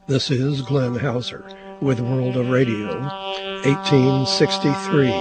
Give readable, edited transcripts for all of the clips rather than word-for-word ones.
This is Glenn Hauser with World of Radio, 1863.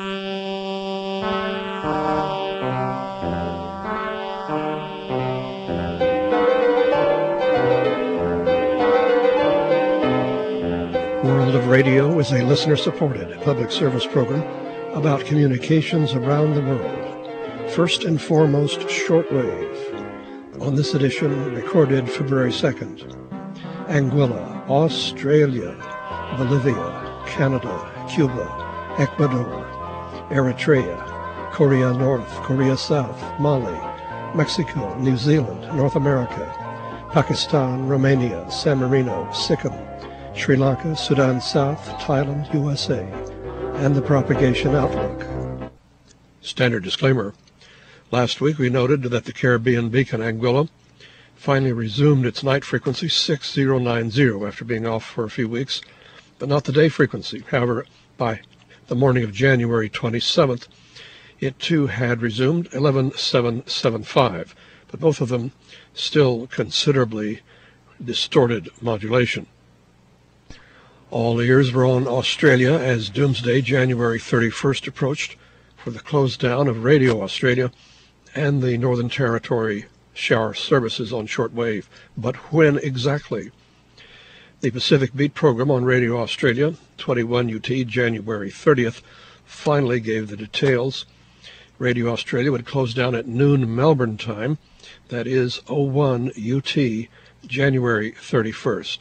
World of Radio is a listener-supported public service program about communications around the world. First and foremost, shortwave. On this edition, recorded February 2nd, Anguilla, Australia, Bolivia, Canada, Cuba, Ecuador, Eritrea, Korea North, Korea South, Mali, Mexico, New Zealand, North America, Pakistan, Romania, San Marino, Sikkim, Sri Lanka, Sudan South, Thailand, USA, and the propagation outlook. Standard disclaimer. Last week we noted that the Caribbean beacon Anguilla finally resumed its night frequency 6090 after being off for a few weeks, but not the day frequency. However, by the morning of January 27th, it too had resumed 11775, but both of them still considerably distorted modulation. All ears were on Australia as Doomsday January 31st approached for the close down of Radio Australia and the Northern Territory shower services on shortwave. But when exactly? The Pacific Beat program on Radio Australia, 21 UT, January 30th, finally gave the details. Radio Australia would close down at noon Melbourne time, that is 01 UT, January 31st.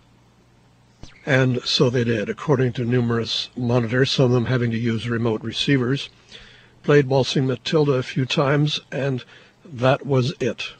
And so they did, according to numerous monitors, some of them having to use remote receivers. Played Waltzing Matilda a few times, and that was it.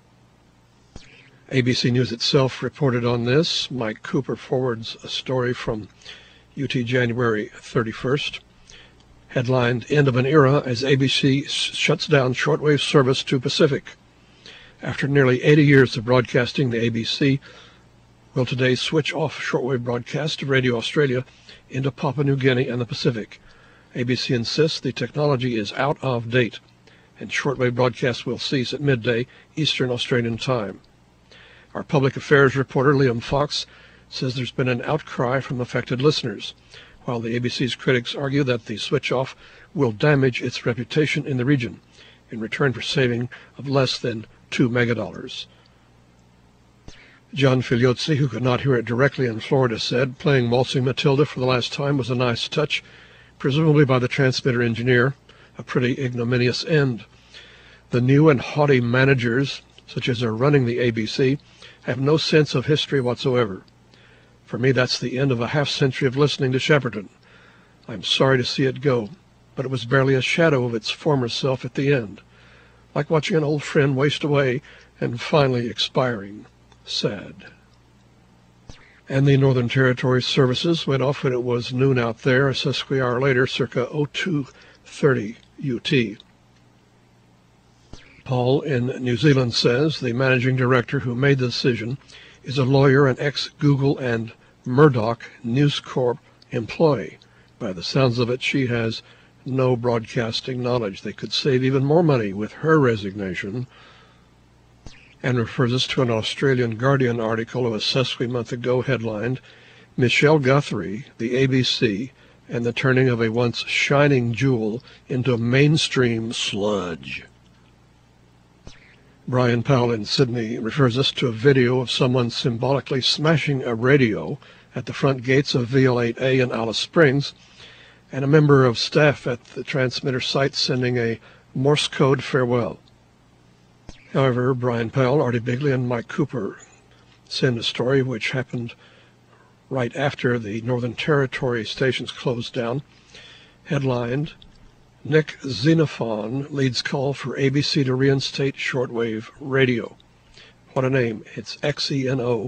ABC News itself reported on this. Mike Cooper forwards a story from UT January 31st, headlined, End of an Era as ABC Shuts Down Shortwave Service to Pacific. After nearly 80 years of broadcasting, the ABC will today switch off shortwave broadcast of Radio Australia into Papua New Guinea and the Pacific. ABC insists the technology is out of date, and shortwave broadcasts will cease at midday Eastern Australian time. Our public affairs reporter, Liam Fox, says there's been an outcry from affected listeners, while the ABC's critics argue that the switch-off will damage its reputation in the region in return for saving of less than $2 megadollars. John Filiozzi, who could not hear it directly in Florida, said, Playing Waltzing Matilda for the last time was a nice touch, presumably by the transmitter engineer, a pretty ignominious end. The new and haughty managers, such as are running the ABC, have no sense of history whatsoever. For me, that's the end of a half-century of listening to Shepparton. I'm sorry to see it go, but it was barely a shadow of its former self at the end, like watching an old friend waste away and finally expiring. Sad. And the Northern Territory services went off when it was noon out there, a sesquihour later, circa 0230 UT. Paul in New Zealand says the managing director who made the decision is a lawyer and ex-Google and Murdoch News Corp employee. By the sounds of it, she has no broadcasting knowledge. They could save even more money with her resignation, and refers us to an Australian Guardian article of a sesqui month ago headlined, Michelle Guthrie, the ABC, and the turning of a once shining jewel into mainstream sludge. Brian Powell in Sydney refers us to a video of someone symbolically smashing a radio at the front gates of VL8A in Alice Springs, and a member of staff at the transmitter site sending a Morse code farewell. However, Brian Powell, Artie Bigley, and Mike Cooper send a story which happened right after the Northern Territory stations closed down, headlined, Nick Xenophon leads call for ABC to reinstate shortwave radio. What a name. It's Xenophon.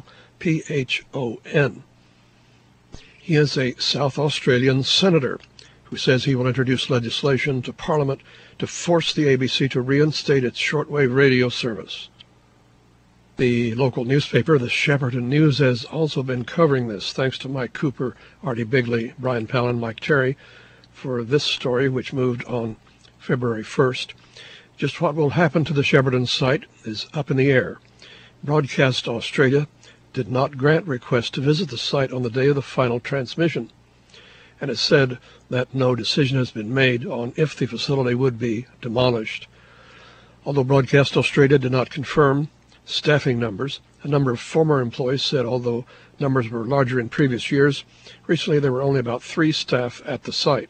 He is a South Australian senator who says he will introduce legislation to Parliament to force the ABC to reinstate its shortwave radio service. The local newspaper, the Shepparton News, has also been covering this. Thanks to Mike Cooper, Artie Bigley, Brian Powell, and Mike Terry for this story, which moved on February 1st. Just what will happen to the Shepparton site is up in the air. Broadcast Australia did not grant requests to visit the site on the day of the final transmission, and it said that no decision has been made on if the facility would be demolished. Although Broadcast Australia did not confirm staffing numbers, a number of former employees said although numbers were larger in previous years, recently there were only about 3 staff at the site.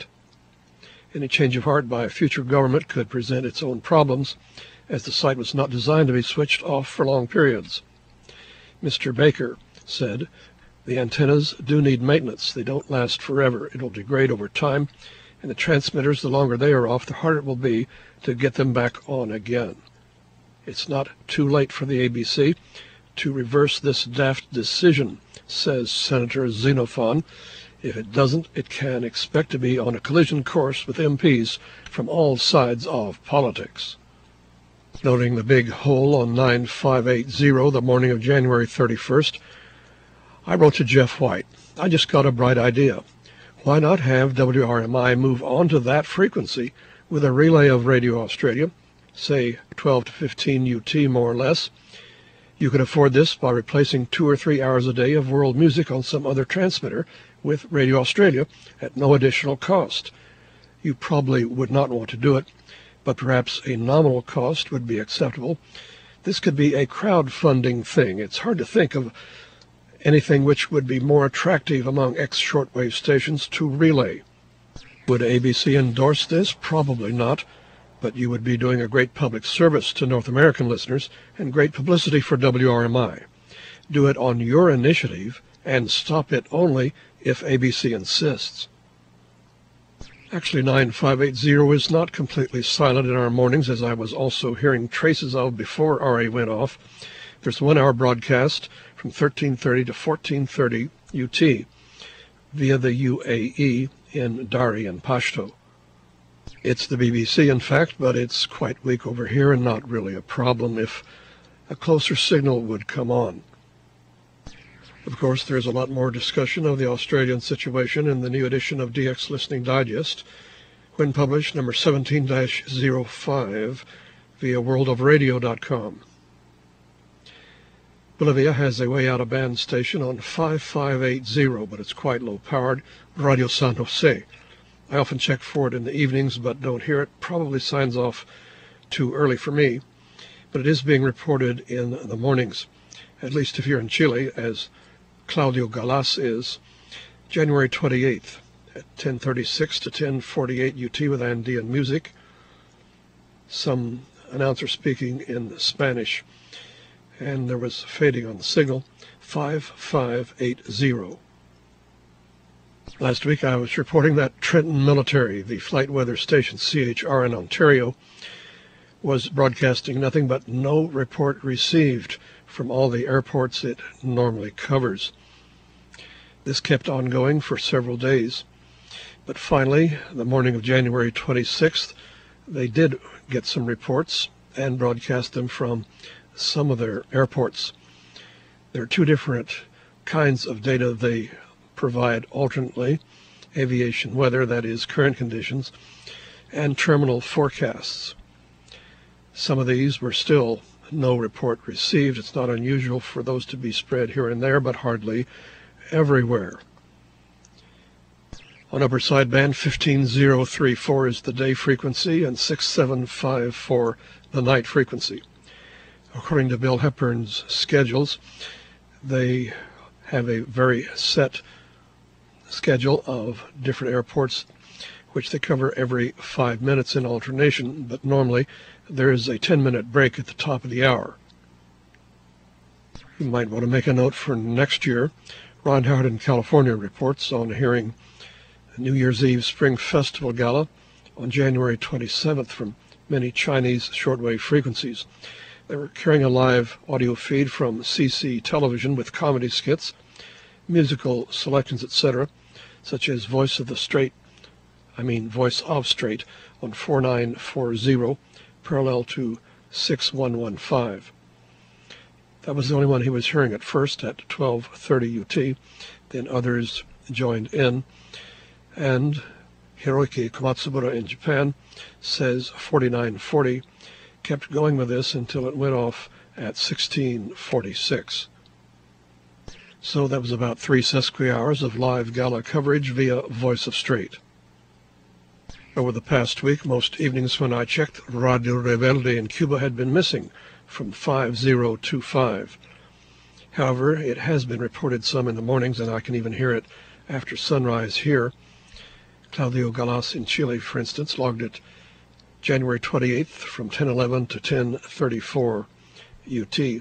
Any change of heart by a future government could present its own problems, as the site was not designed to be switched off for long periods. Mr. Baker said, "The antennas do need maintenance. They don't last forever. It will degrade over time, and the transmitters, the longer they are off, the harder it will be to get them back on again. It's not too late for the ABC to reverse this daft decision," says Senator Xenophon. "If it doesn't, it can expect to be on a collision course with MPs from all sides of politics." Noting the big hole on 9580 the morning of January 31st, I wrote to Jeff White, "I just got a bright idea. Why not have WRMI move on to that frequency with a relay of Radio Australia, say 12 to 15 UT more or less? You could afford this by replacing 2 or 3 hours a day of world music on some other transmitter with Radio Australia at no additional cost. You probably would not want to do it, but perhaps a nominal cost would be acceptable. This could be a crowdfunding thing. It's hard to think of anything which would be more attractive among ex-shortwave stations to relay. Would ABC endorse this? Probably not, but you would be doing a great public service to North American listeners and great publicity for WRMI. Do it on your initiative and stop it only if ABC insists." Actually, 9580 is not completely silent in our mornings, as I was also hearing traces of before RA went off. There's a 1-hour broadcast from 1330 to 1430 UT via the UAE in Dari and Pashto. It's the BBC, in fact, but it's quite weak over here and not really a problem if a closer signal would come on. Of course, there's a lot more discussion of the Australian situation in the new edition of DX Listening Digest, when published, number 17-05, via worldofradio.com. Bolivia has a way out-of-band station on 5580, but it's quite low-powered, Radio San Jose. I often check for it in the evenings, but don't hear it. Probably signs off too early for me, but it is being reported in the mornings, at least if you're in Chile, as Claudio Galas is, January 28th at 10:36 to 10:48 UT with Andean music. Some announcer speaking in Spanish, and there was fading on the signal. 5580. Last week I was reporting that Trenton Military, the flight weather station CHR in Ontario, was broadcasting nothing but no report received from all the airports it normally covers. This kept on going for several days, but finally, the morning of January 26th, they did get some reports and broadcast them from some of their airports. There are 2 different kinds of data they provide alternately: aviation weather, that is current conditions, and terminal forecasts. Some of these were still no report received. It's not unusual for those to be spread here and there, but hardly everywhere. On upper sideband, 15034 is the day frequency and 6754 the night frequency. According to Bill Hepburn's schedules, they have a very set schedule of different airports, which they cover every 5 minutes in alternation, but normally there is a 10-minute break at the top of the hour. You might want to make a note for next year. Ron Howard in California reports on hearing New Year's Eve Spring Festival Gala on January 27th from many Chinese shortwave frequencies. They were carrying a live audio feed from CC Television with comedy skits, musical selections, etc., such as Voice of Straight on 4940, parallel to 6115. That was the only one he was hearing at first at 1230 UT. Then others joined in. And Hiroki Komatsubura in Japan says 4940 kept going with this until it went off at 1646. So that was about 3 sesqui-hours of live gala coverage via Voice of Strait. Over the past week, most evenings when I checked, Radio Rebelde in Cuba had been missing from 5025. However, it has been reported some in the mornings, and I can even hear it after sunrise here. Claudio Galas in Chile, for instance, logged it January 28th from 10:11 to 10:34 UT.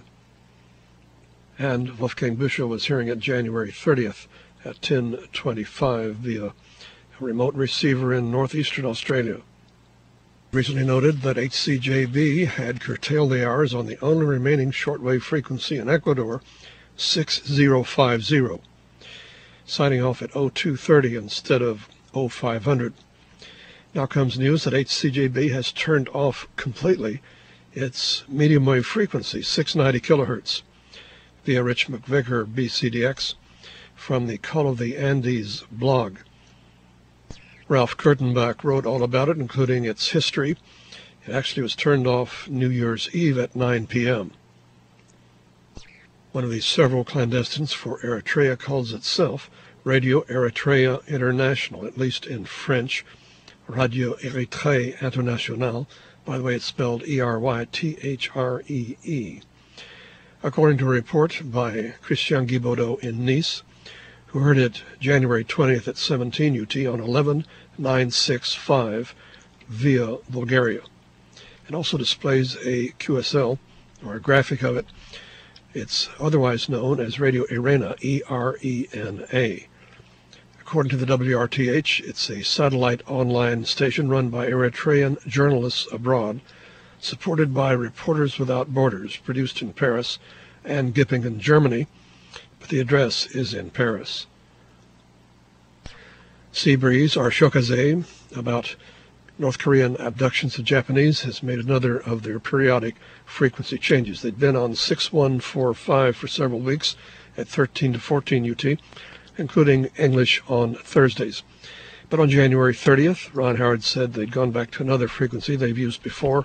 And Wolfgang Büscher was hearing it January 30th at 10:25 via a remote receiver in northeastern Australia. Recently noted that HCJB had curtailed the hours on the only remaining shortwave frequency in Ecuador, 6050, signing off at 0230 instead of 0500. Now comes news that HCJB has turned off completely its medium wave frequency, 690 kilohertz, via Rich McVicker, BCDX, from the Call of the Andes blog. Ralph Kurtenbach wrote all about it, including its history. It actually was turned off New Year's Eve at 9 p.m. One of these several clandestines for Eritrea calls itself Radio Eritrea International, at least in French, Radio Erythrée Internationale. By the way, it's spelled Erythree. According to a report by Christian Guibaudot in Nice, who heard it January 20th at 17 UT on 11965 via Bulgaria. It also displays a QSL, or a graphic of it. It's otherwise known as Radio Erena, E-R-E-N-A. According to the WRTH, it's a satellite online station run by Eritrean journalists abroad, supported by Reporters Without Borders, produced in Paris and Gippingen, Germany, but the address is in Paris. Seabreeze, or Shokaze, about North Korean abductions of Japanese, has made another of their periodic frequency changes. They'd been on 6145 for several weeks at 13 to 14 UT, including English on Thursdays. But on January 30th, Ron Howard said they'd gone back to another frequency they've used before,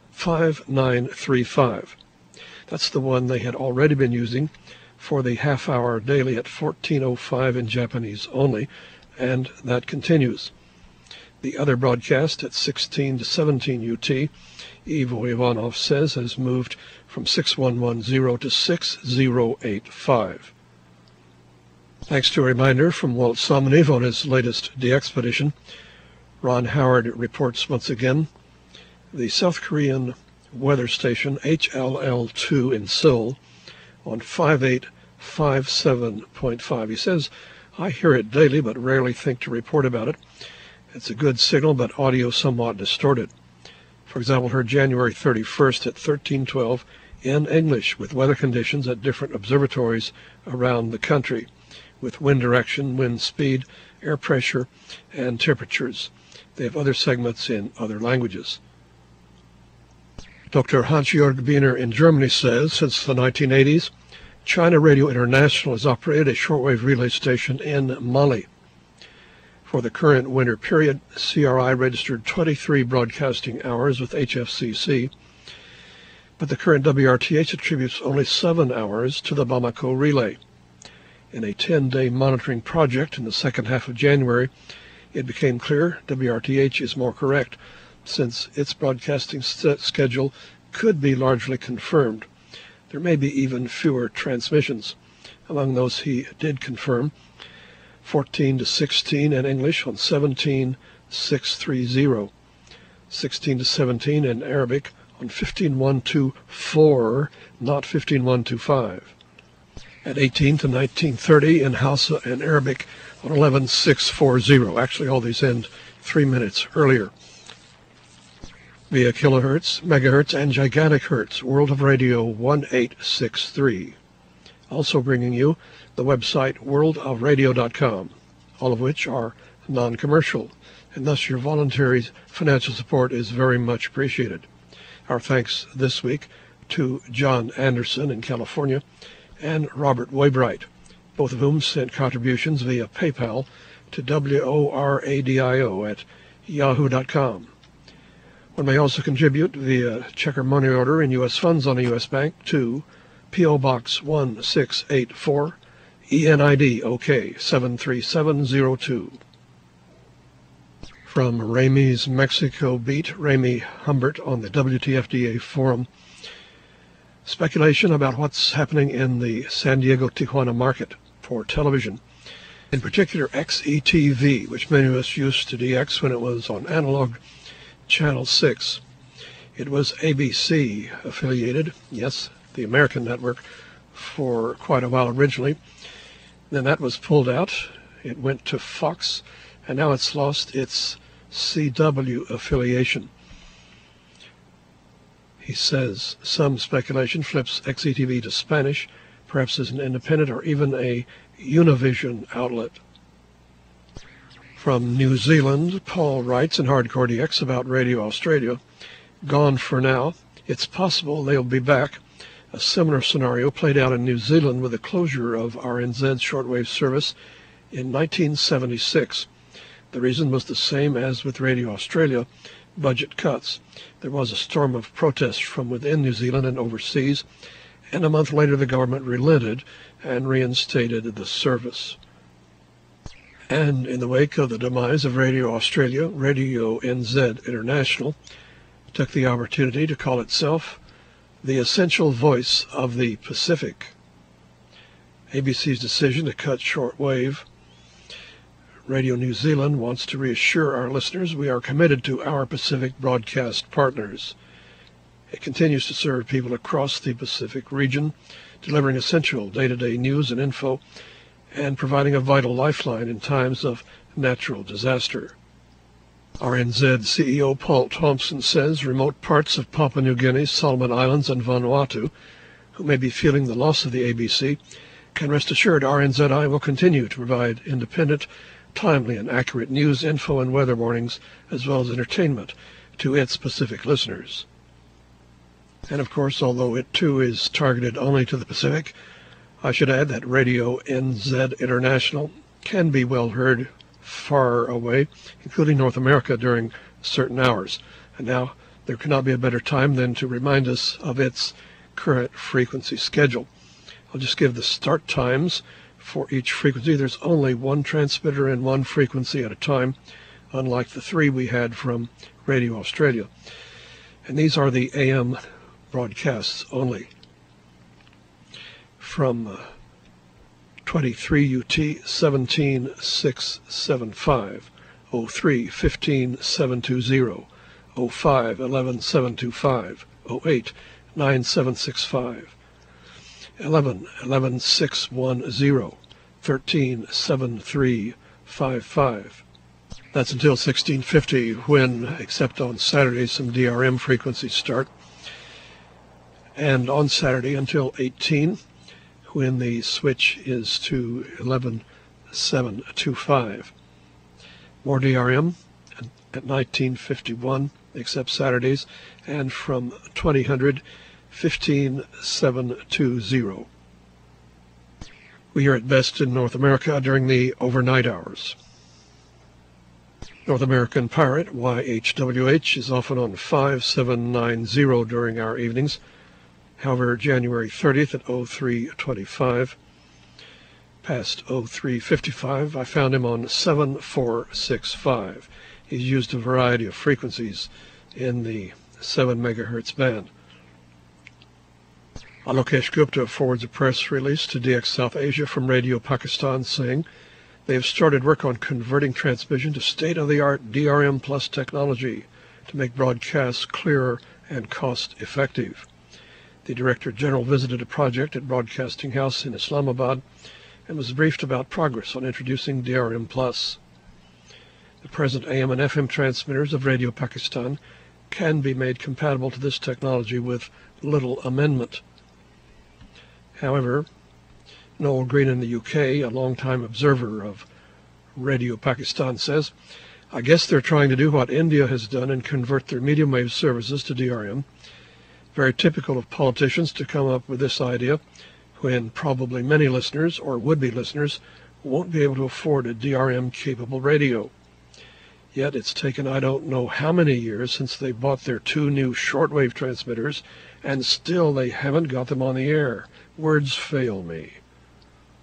5935. That's the one they had already been using for the half-hour daily at 14:05 in Japanese only, and that continues. The other broadcast at 16 to 17 UT, Ivo Ivanov says, has moved from 6110 to 6085. Thanks to a reminder from Walt Somniv on his latest de-expedition, Ron Howard reports once again the South Korean weather station HLL2 in Seoul on 5857.5. He says, I hear it daily but rarely think to report about it. It's a good signal, but audio somewhat distorted. For example, heard January 31st at 1312 in English with weather conditions at different observatories around the country, with wind direction, wind speed, air pressure, and temperatures. They have other segments in other languages. Dr. Hans-Jörg Biener in Germany says, since the 1980s, China Radio International has operated a shortwave relay station in Mali. For the current winter period, CRI registered 23 broadcasting hours with HFCC, but the current WRTH attributes only 7 hours to the Bamako relay. In a 10-day monitoring project in the second half of January, it became clear WRTH is more correct, since its broadcasting schedule could be largely confirmed. There may be even fewer transmissions. Among those he did confirm, 14 to 16 in English on 17630, 16 to 17 in Arabic on 15124, not 15125, at 18 to 1930 in Hausa and Arabic on 11640. Actually, all these end 3 minutes earlier. Via kilohertz, megahertz, and gigantic hertz, World of Radio 1863. Also bringing you the website worldofradio.com, all of which are non-commercial, and thus your voluntary financial support is very much appreciated. Our thanks this week to John Anderson in California and Robert Waybright, both of whom sent contributions via PayPal to WORADIO at yahoo.com. One may also contribute via check or money order in U.S. funds on a U.S. bank to P.O. Box 1684, ENID OK 73702. From Ramey's Mexico Beat, Ramey Humbert on the WTFDA forum. Speculation about what's happening in the San Diego-Tijuana market for television. In particular, XETV, which many of us used to DX when it was on analog Channel 6. It was ABC affiliated, yes, the American network, for quite a while originally. Then that was pulled out. It went to Fox, and now it's lost its CW affiliation. He says some speculation flips XETV to Spanish, perhaps as an independent or even a Univision outlet. From New Zealand, Paul writes in Hardcore DX about Radio Australia. Gone for now. It's possible they'll be back. A similar scenario played out in New Zealand with the closure of RNZ's shortwave service in 1976. The reason was the same as with Radio Australia, budget cuts. There was a storm of protests from within New Zealand and overseas, and a month later the government relented and reinstated the service. And in the wake of the demise of Radio Australia, Radio NZ International took the opportunity to call itself the essential voice of the Pacific. ABC's decision to cut shortwave. Radio New Zealand wants to reassure our listeners we are committed to our Pacific broadcast partners. It continues to serve people across the Pacific region, delivering essential day-to-day news and info, and providing a vital lifeline in times of natural disaster. RNZ CEO Paul Thompson says remote parts of Papua New Guinea, Solomon Islands, and Vanuatu, who may be feeling the loss of the ABC, can rest assured RNZI will continue to provide independent, timely, and accurate news, info, and weather warnings, as well as entertainment to its Pacific listeners. And of course, although it too is targeted only to the Pacific, I should add that Radio NZ International can be well heard far away, including North America, during certain hours. And now there cannot be a better time than to remind us of its current frequency schedule. I'll just give the start times for each frequency. There's only one transmitter and one frequency at a time, unlike the three we had from Radio Australia. And these are the AM broadcasts only. From 23 UT 17675, 03 15720, 05 11725, 08 9765, 11 11610, 13 7355. That's until 1650, when, except on Saturdays, some DRM frequencies start. And on Saturday until 18, when the switch is to 11725. More DRM at 1951, except Saturdays, and from 2000, 15720. We are at best in North America during the overnight hours. North American Pirate, YHWH, is often on 5790 during our evenings. However, January 30th at 0325, past 0355, I found him on 7465. He's used a variety of frequencies in the 7 megahertz band. Alokesh Gupta forwards a press release to DX South Asia from Radio Pakistan saying they have started work on converting transmission to state-of-the-art DRM plus technology to make broadcasts clearer and cost-effective. The Director General visited a project at Broadcasting House in Islamabad and was briefed about progress on introducing DRM plus. The present AM and FM transmitters of Radio Pakistan can be made compatible to this technology with little amendment. However, Noel Green in the UK, a longtime observer of Radio Pakistan, says, I guess they're trying to do what India has done and convert their medium wave services to DRM. Very typical of politicians to come up with this idea when probably many listeners, or would-be listeners, won't be able to afford a DRM-capable radio. Yet it's taken I don't know how many years since they bought their 2 new shortwave transmitters, and still they haven't got them on the air. Words fail me.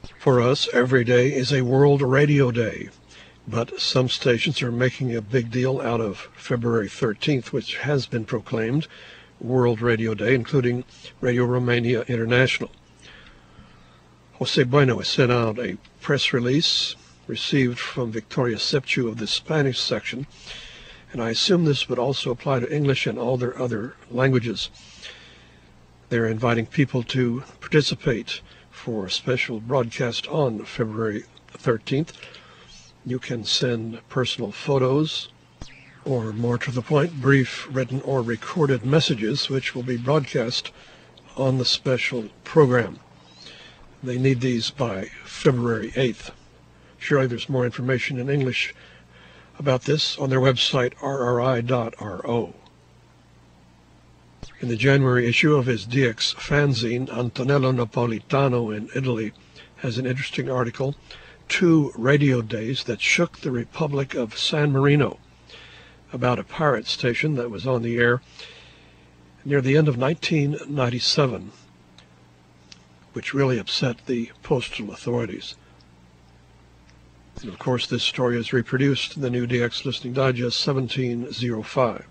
For us, every day is a World Radio Day, but some stations are making a big deal out of February 13th, which has been proclaimed World Radio Day, including Radio Romania International. Jose Bueno has sent out a press release received from Victoria Sepciu of the Spanish section, and I assume this would also apply to English and all their other languages. They're inviting people to participate for a special broadcast on February 13th. You can send personal photos or, more to the point, brief written or recorded messages which will be broadcast on the special program. They need these by February 8th. Surely there's more information in English about this on their website, rri.ro. In the January issue of his DX fanzine, Antonello Napolitano in Italy has an interesting article, 2 Radio Days That Shook the Republic of San Marino, about a pirate station that was on the air near the end of 1997, which really upset the postal authorities. And of course, this story is reproduced in the new DX Listening Digest 1705.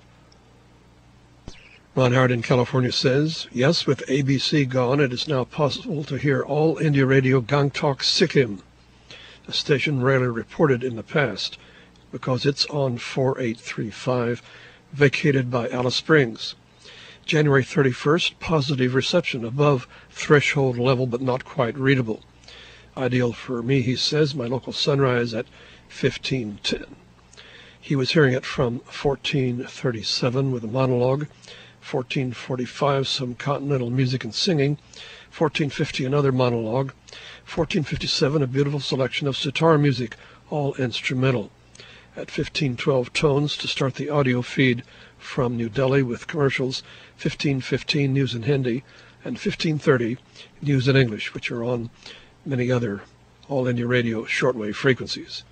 Ron Howard in California says, yes, with ABC gone, it is now possible to hear All India Radio Gangtok Sikkim, a station rarely reported in the past because it's on 4835, vacated by Alice Springs. January 31st, positive reception above threshold level but not quite readable. Ideal for me, he says, my local sunrise at 1510. He was hearing it from 1437 with a monologue, 1445 some continental music and singing, 1450 another monologue, 1457 a beautiful selection of sitar music, all instrumental. At 1512 tones to start the audio feed from New Delhi with commercials, 1515 news in Hindi, and 1530 news in English, which are on many other All India Radio shortwave frequencies.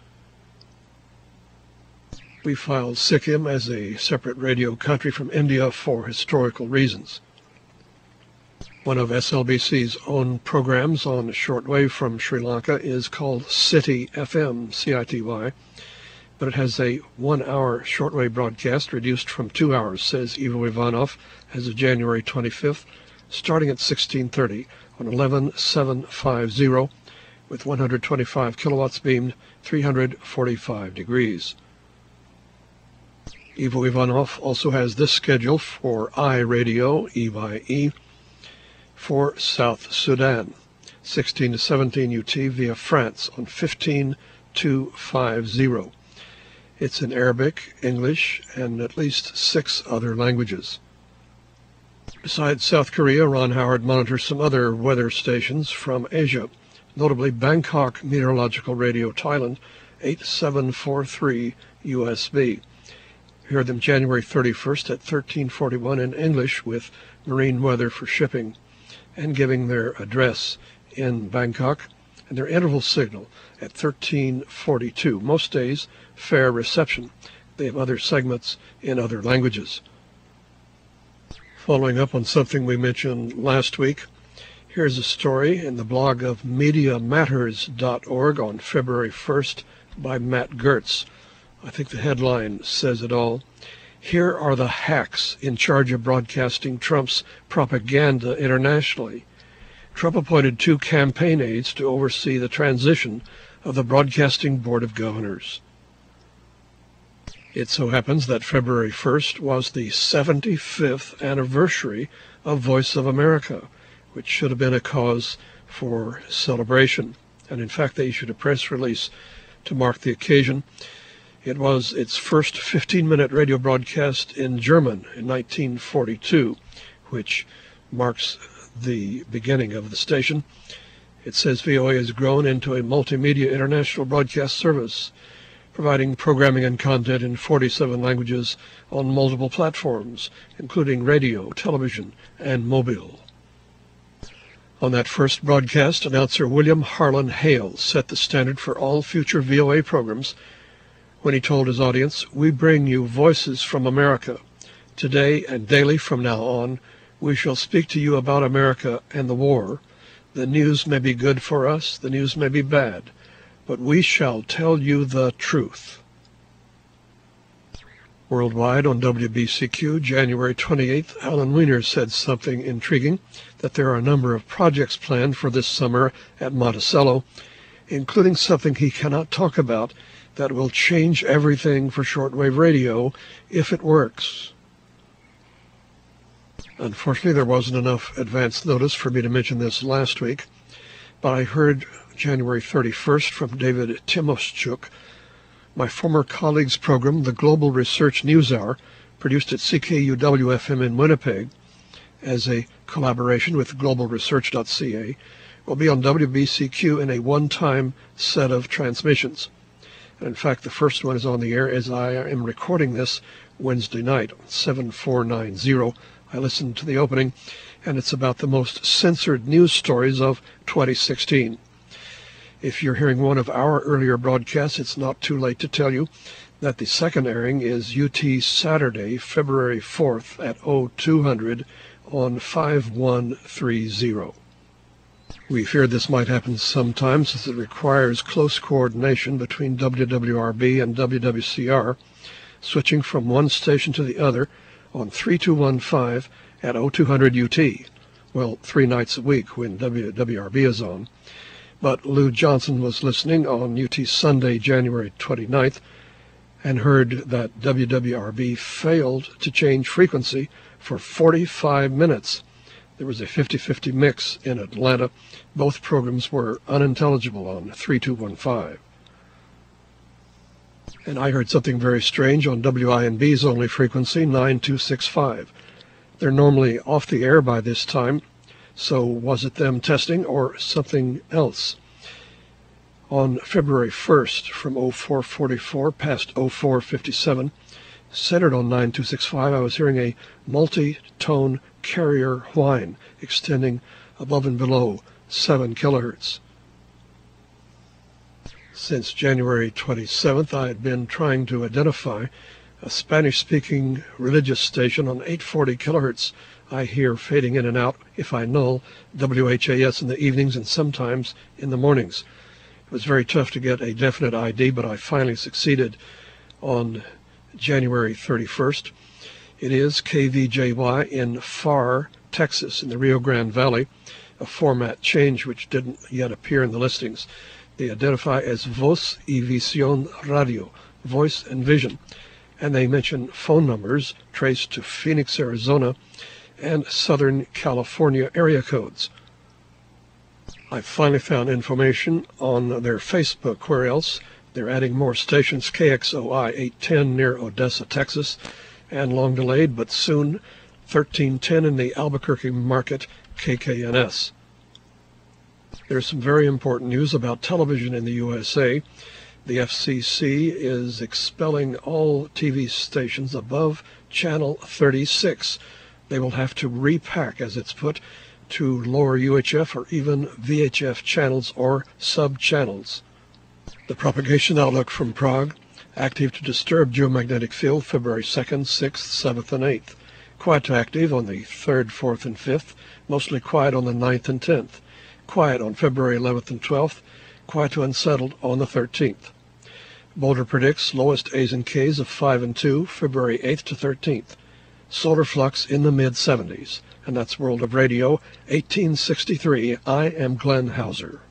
We filed Sikkim as a separate radio country from India for historical reasons. One of SLBC's own programs on shortwave from Sri Lanka is called City FM, CITY, but it has a 1-hour shortwave broadcast reduced from 2 hours, says Ivo Ivanov, as of January 25th, starting at 1630 on 11750 with 125 kilowatts beamed, 345 degrees. Ivo Ivanov also has this schedule for iRadio, EYE, for South Sudan, 16 to 17 UT via France on 15250. It's in Arabic, English, and at least 6 other languages. Besides South Korea, Ron Howard monitors some other weather stations from Asia, notably Bangkok Meteorological Radio Thailand, 8743 USB. Hear them January 31st at 1341 in English with marine weather for shipping and giving their address in Bangkok and their interval signal at 1342. Most days, fair reception. They have other segments in other languages. Following up on something we mentioned last week, here's a story in the blog of MediaMatters.org on February 1st by Matt Gertz. I think the headline says it all. Here are the hacks in charge of broadcasting Trump's propaganda internationally. Trump appointed 2 campaign aides to oversee the transition of the Broadcasting Board of Governors. It so happens that February 1st was the 75th anniversary of Voice of America, which should have been a cause for celebration. And in fact, they issued a press release to mark the occasion. It was its first 15-minute radio broadcast in German in 1942, which marks the beginning of the station. It says VOA has grown into a multimedia international broadcast service, providing programming and content in 47 languages on multiple platforms, including radio, television, and mobile. On that first broadcast, announcer William Harlan Hale set the standard for all future VOA programs when he told his audience, "We bring you voices from America. Today and daily from now on, we shall speak to you about America and the war, The news may be good for us, the news may be bad, but we shall tell you the truth. Worldwide on WBCQ, January 28th, Alan Weiner said something intriguing, that there are a number of projects planned for this summer at Monticello, including something he cannot talk about that will change everything for shortwave radio if it works. Unfortunately, there wasn't enough advance notice for me to mention this last week, but I heard January 31st from David Timoschuk, my former colleague's program, the Global Research News Hour, produced at CKUW-FM in Winnipeg as a collaboration with globalresearch.ca, will be on WBCQ in a one-time set of transmissions. And in fact, the first one is on the air as I am recording this Wednesday night, 7490. I listened to the opening, and it's about the most censored news stories of 2016. If you're hearing one of our earlier broadcasts, it's not too late to tell you that the second airing is UT Saturday, February 4th at 0200 on 5130. We feared this might happen sometimes as it requires close coordination between WWRB and WWCR, switching from one station to the other on 3215 at 0200 UT, well, 3 nights a week when WWRB is on. But Lou Johnson was listening on UT Sunday, January 29th, and heard that WWRB failed to change frequency for 45 minutes. There was a 50-50 mix in Atlanta. Both programs were unintelligible on 3215. And I heard something very strange on WINB's only frequency, 9265. They're normally off the air by this time, so was it them testing or something else? On February 1st, from 0444 past 0457, centered on 9265, I was hearing a multi-tone carrier whine extending above and below 7 kilohertz. Since January 27th, I had been trying to identify a Spanish-speaking religious station on 840 kilohertz. I hear fading in and out if I null WHAS in the evenings and sometimes in the mornings. It was very tough to get a definite ID, but I finally succeeded on January 31st. It is KVJY in Pharr, Texas, in the Rio Grande Valley, a format change which didn't yet appear in the listings. They identify as Voz y Visión Radio, Voice and Vision, and they mention phone numbers traced to Phoenix, Arizona, and Southern California area codes. I finally found information on their Facebook, where else they're adding more stations, KXOI 810 near Odessa, Texas, and long delayed but soon 1310 in the Albuquerque market, KKNS. There's some very important news about television in the USA. The FCC is expelling all TV stations above channel 36. They will have to repack, as it's put, to lower UHF or even VHF channels or sub-channels. The propagation outlook from Prague: active to disturbed geomagnetic field February 2nd, 6th, 7th, and 8th. Quiet to active on the 3rd, 4th, and 5th. Mostly quiet on the 9th and 10th. Quiet on February 11th and 12th. Quiet to unsettled on the 13th. Boulder predicts lowest A's and K's of 5 and 2, February 8th to 13th. Solar flux in the mid-70s. And that's World of Radio, 1863. I am Glenn Hauser.